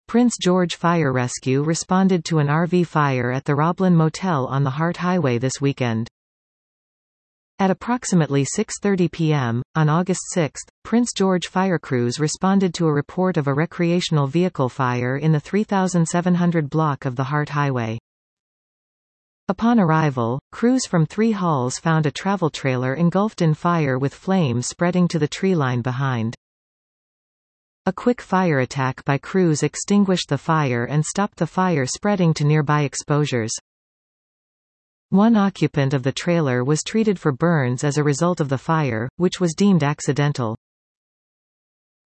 Prince George Fire Rescue responded to an RV fire at the Roblin Motel on the Hart Highway this weekend. At approximately 6:30 p.m., on August 6, Prince George fire crews responded to a report of a recreational vehicle fire in the 3700 block of the Hart Highway. Upon arrival, crews from 3 halls found a travel trailer engulfed in fire with flames spreading to the tree line behind. A quick fire attack by crews extinguished the fire and stopped the fire spreading to nearby exposures. One occupant of the trailer was treated for burns as a result of the fire, which was deemed accidental.